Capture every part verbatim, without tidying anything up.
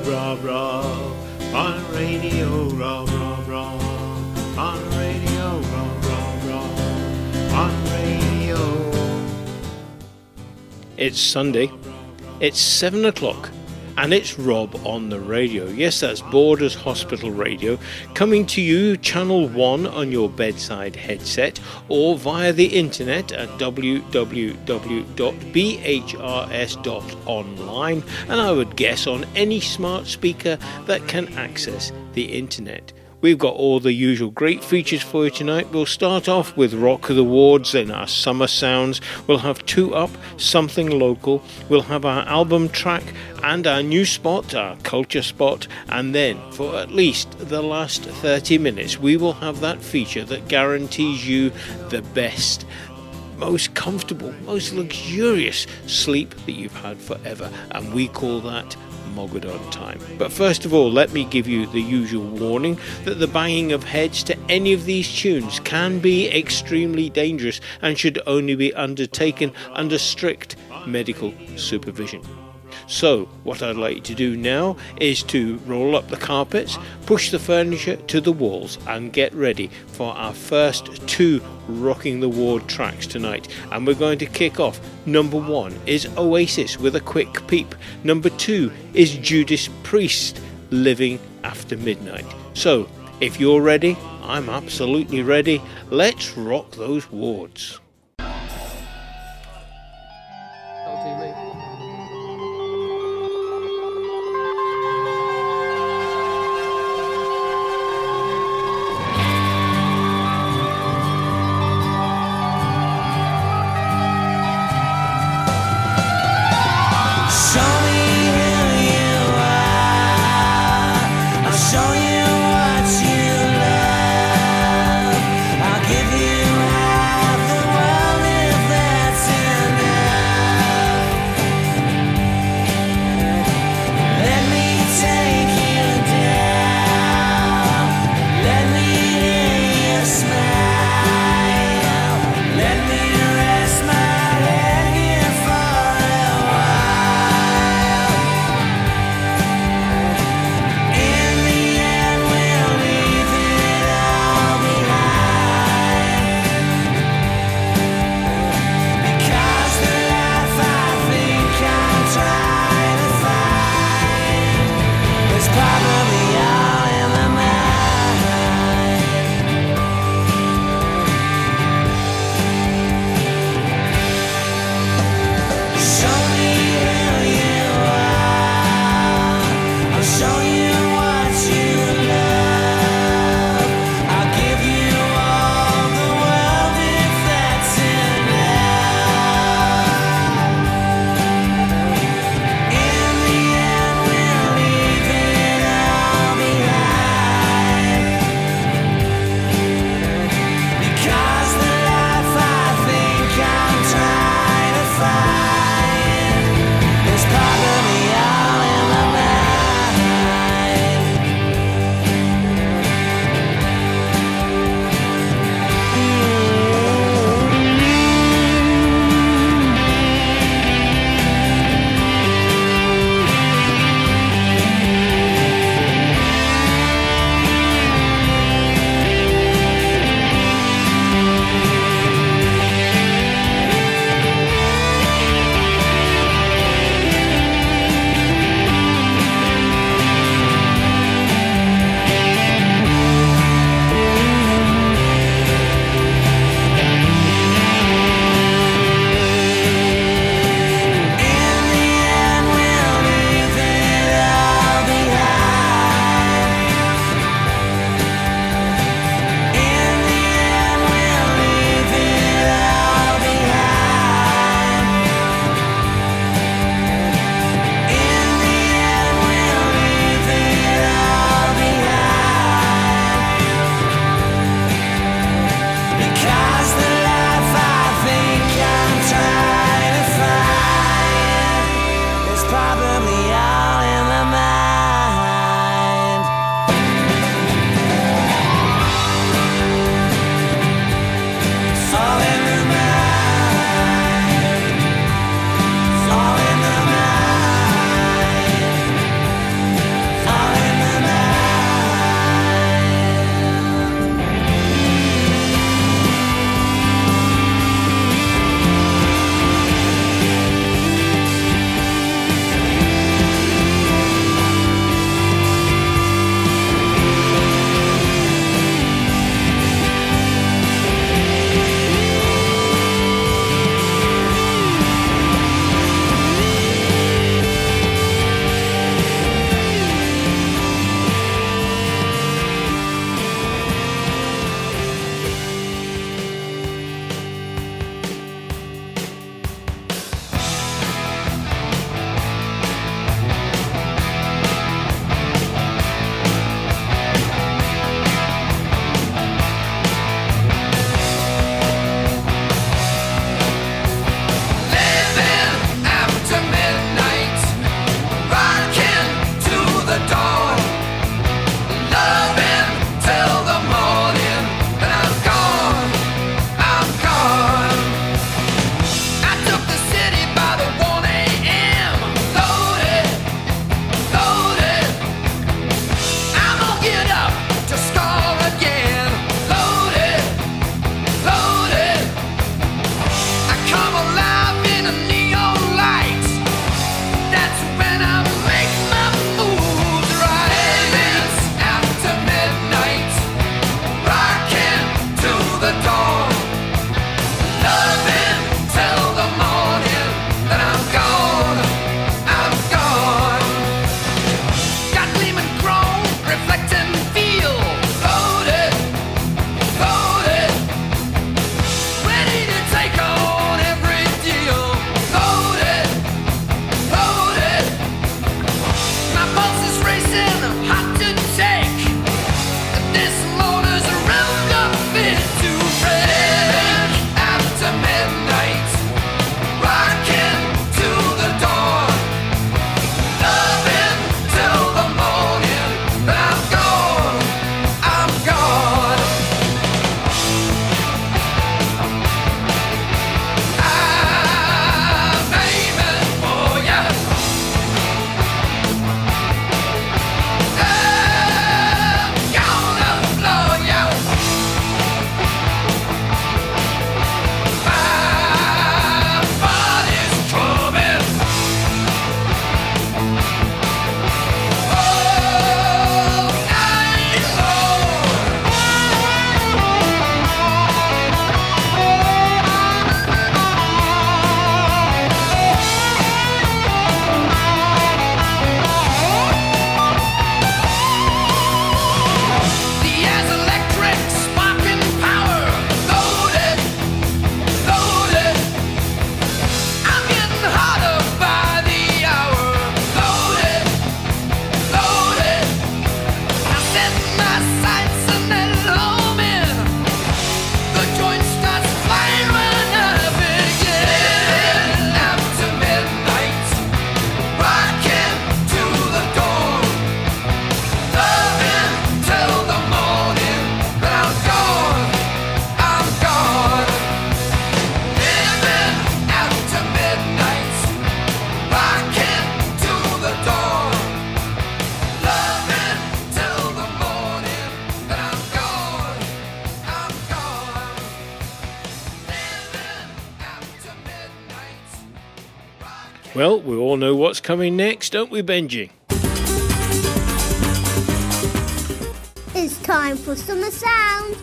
rah, rah. On radio, rah, rah, rah. On radio, rah, rah, rah. On radio. It's Sunday. It's seven o'clock. And it's Rob on the radio. Yes, that's Borders Hospital Radio, coming to you Channel one on your bedside headset or via the internet at w w w dot b h r s dot online, and I would guess on any smart speaker that can access the internet. We've got all the usual great features for you tonight. We'll start off with Rock of the Wards, then our Summer Sounds. We'll have Two Up, Something Local. We'll have our album track and our new spot, our culture spot. And then, for at least the last thirty minutes, we will have that feature that guarantees you the best, most comfortable, most luxurious sleep that you've had forever. And we call that Mogadon time. But first of all, let me give you the usual warning that the banging of heads to any of these tunes can be extremely dangerous and should only be undertaken under strict medical supervision. So what I'd like you to do now is to roll up the carpets, push the furniture to the walls, and get ready for our first two Rocking the Ward tracks tonight. And we're going to kick off. Number one is Oasis with A Quick Peep. Number two is Judas Priest, Living After Midnight. So if you're ready, I'm absolutely ready. Let's rock those wards. I'll give you half the world. Well, we all know what's coming next, don't we, Benji? It's time for Summer Sound.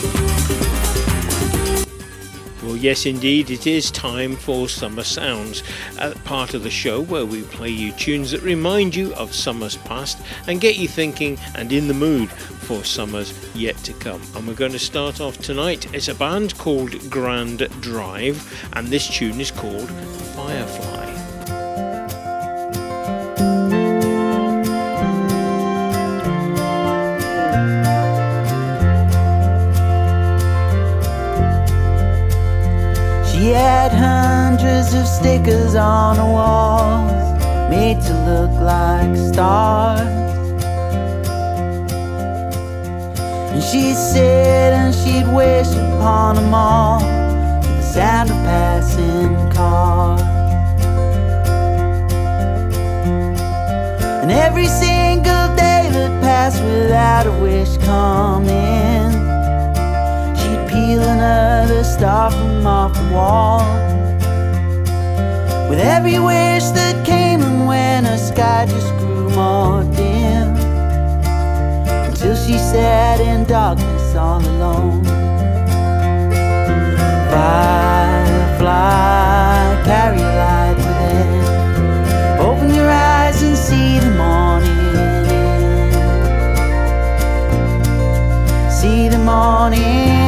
Well, yes, indeed, it is time for Summer Sounds, a part of the show where we play you tunes that remind you of summers past and get you thinking and in the mood for summers yet to come. And we're going to start off tonight. It's a band called Grand Drive, and this tune is called Firefly. She had hundreds of stickers on the walls, made to look like stars. And she'd sit and she'd wish upon them all, to the sound of passing cars. And every single day that passed without a wish coming, peel another star from off the wall. With every wish that came and went, her sky just grew more dim, until she sat in darkness all alone. Firefly, carry a light within. Open your eyes and see the morning in. See the morning.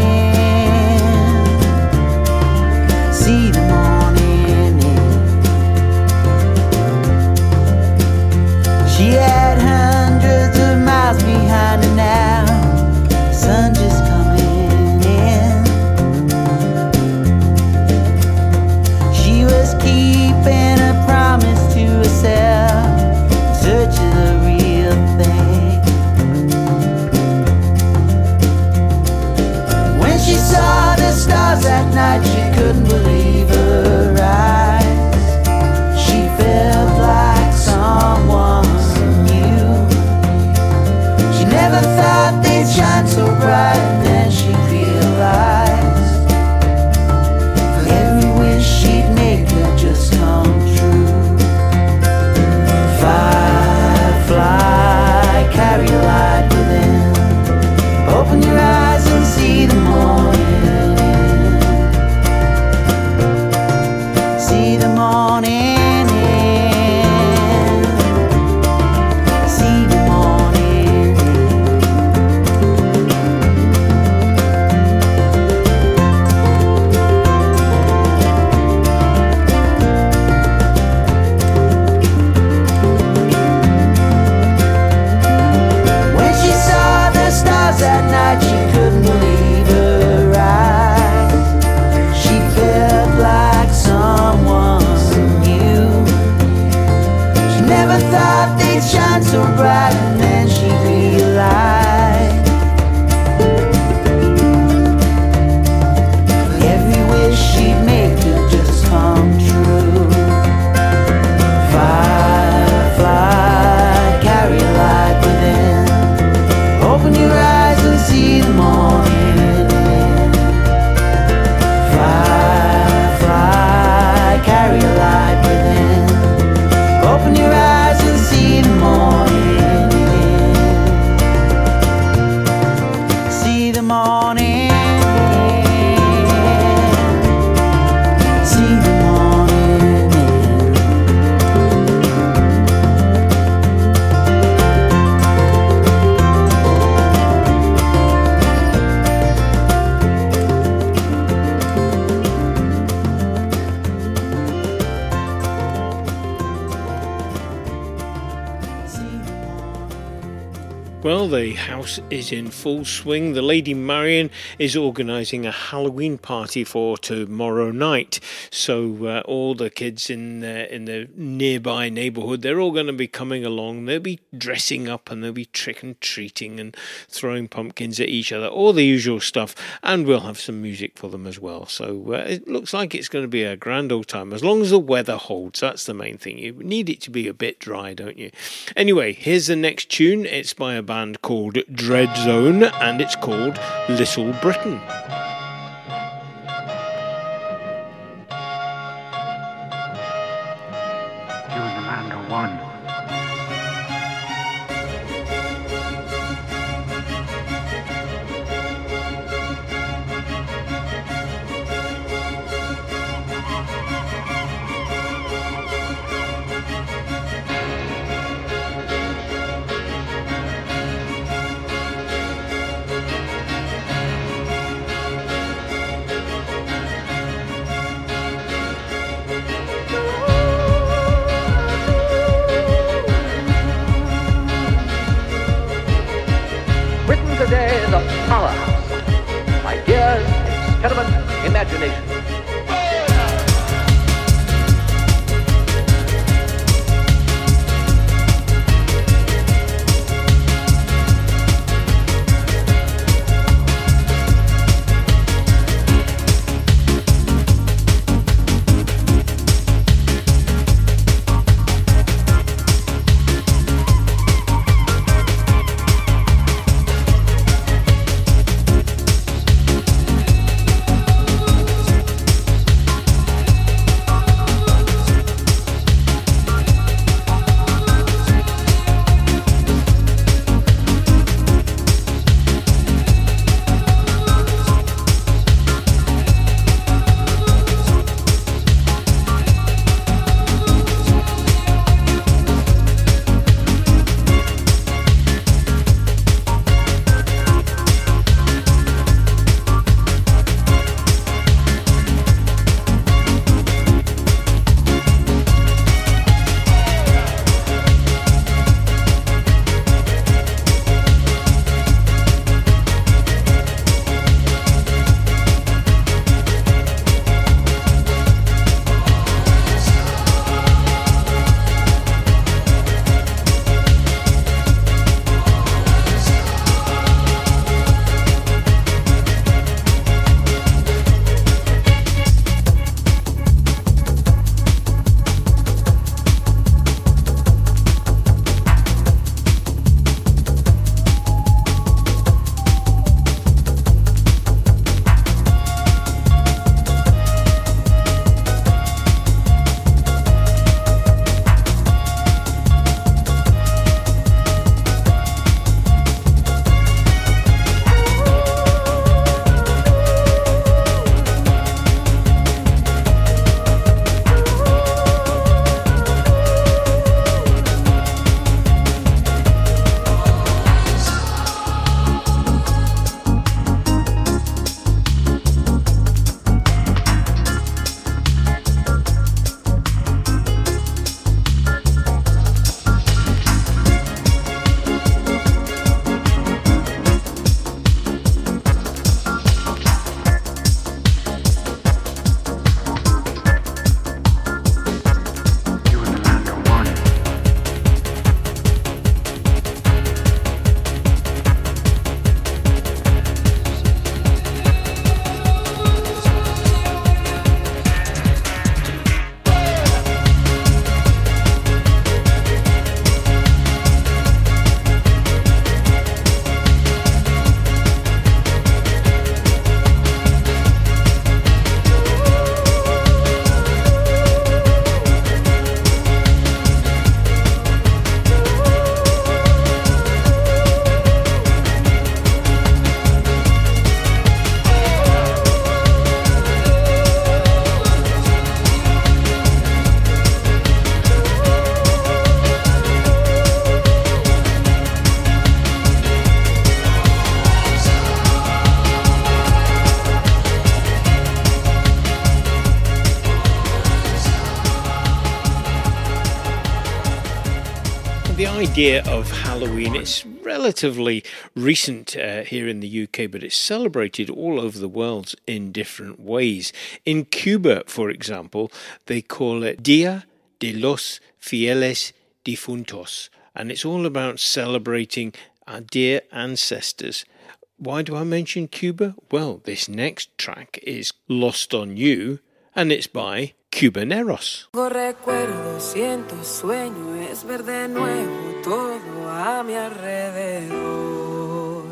See the morning in. She had hundreds of miles behind her now, the sun just coming in. She was keeping a promise to herself, in search of the real thing. When she saw the stars that night, she couldn't believe her eyes. She felt like someone new. She never thought they'd shine so bright, and then she realized for every wish she'd make had just come true. Firefly, carry a light within. Open your eyes and see the morning. See the morning in. See the morning in. When she saw the stars that night, she couldn't believe her eyes. She felt like someone new. She never thought they'd shine so bright, and then she realized every wish she'd make could just come true. Firefly, carry a light within. Open your eyes and see the morning in. Firefly, carry a light within. Open your eyes and see the morning in. See the morning in. See the morning in. Well, the house is in full swing. The Lady Marion is organising a Halloween party for tomorrow night. So uh, all the kids in the, in the nearby neighbourhood, they're all going to be coming along. They'll be dressing up and they'll be trick-and-treating and throwing pumpkins at each other, all the usual stuff. And we'll have some music for them as well. So uh, it looks like it's going to be a grand old time, as long as the weather holds. That's the main thing. You need it to be a bit dry, don't you? Anyway, here's the next tune. It's by a band called Dread Zone, and it's called Little Britain. idea of Halloween, it's relatively recent uh, here in the U K, but it's celebrated all over the world in different ways. In Cuba, for example, they call it Dia de los Fieles Difuntos, and it's all about celebrating our dear ancestors. Why do I mention Cuba? Well, this next track is Lost on You, and it's by Cubaneros. Recuerdo, siento sueño, es ver de nuevo todo a mi alrededor.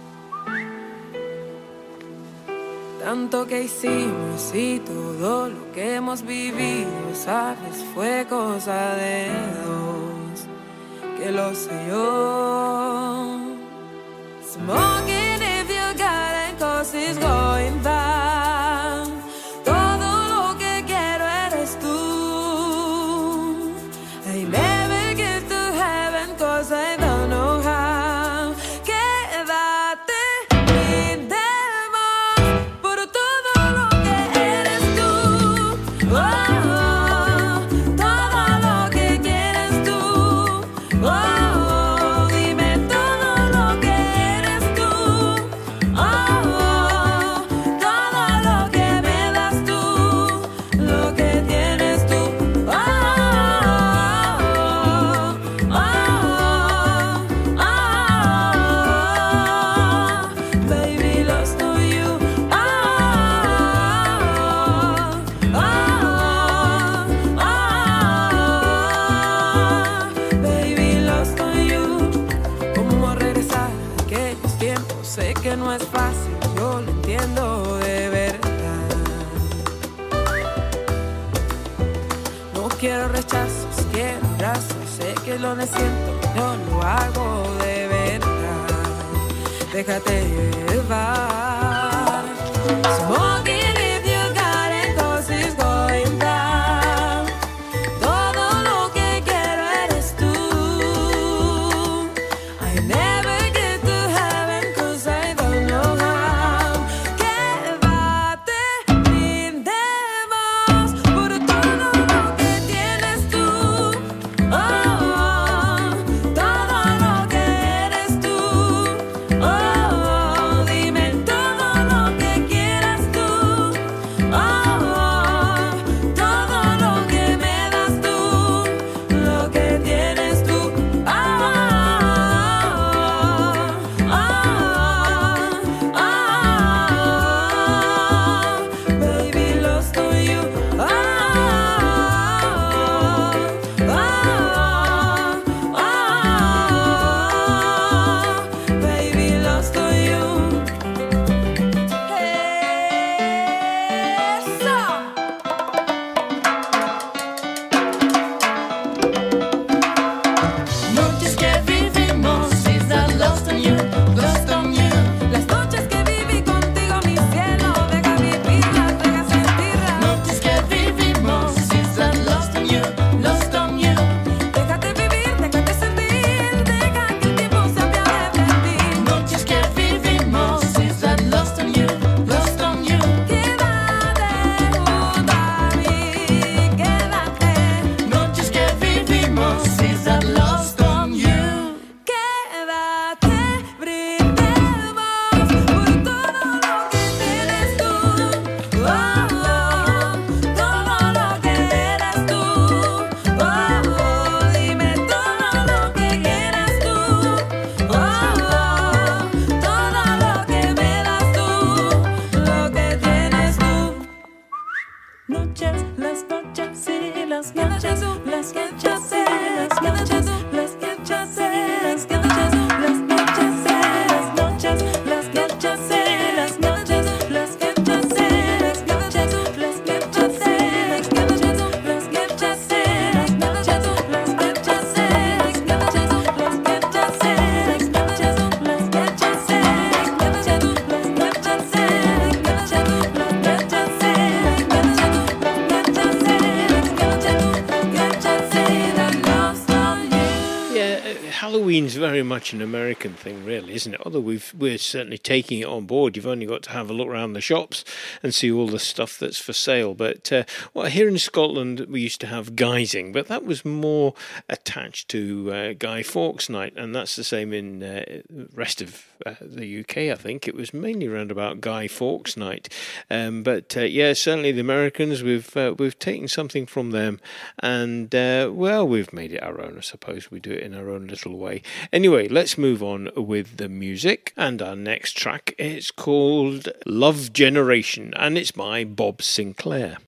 Tanto que hicimos y todo lo que hemos vivido, sabes, fue cosa de dos, que lo sé yo. Smoking if you got it, cause it's going down. I don't know how. Quédate, brindemos por todo lo que eres tú. Oh, todo lo que quieres tú. Oh, dime todo lo que eres tú. Oh, todo lo que me das tú, lo que tienes tú. Oh, oh, oh. Que no es fácil, yo lo entiendo de verdad. No quiero rechazos, quiero abrazos, sé que lo necesito, yo lo hago de verdad. Déjate llevar. Smoking if you got it, cause it's going down. Todo lo que quiero eres tú. I never get to heaven cause I don't know how. Quédate, brindemos por todo lo que tienes tú. Oh, todo lo que eres tú. Oh, dime todo lo que quieras tú. very much an American thing, really, isn't it? Although we've, we're certainly taking it on board. You've only got to have a look around the shops and see all the stuff that's for sale. But uh, well, here in Scotland, we used to have guising, but that was more attached to uh, Guy Fawkes Night, and that's the same in uh, the rest of uh, the U K, I think. It was mainly around about Guy Fawkes Night. Um, but uh, yeah, certainly the Americans, we've uh, we've taken something from them, and uh, well, we've made it our own, I suppose. We do it in our own little way. Anyway, let's move on with the music, and our next track is called Love Generation, and it's by Bob Sinclair.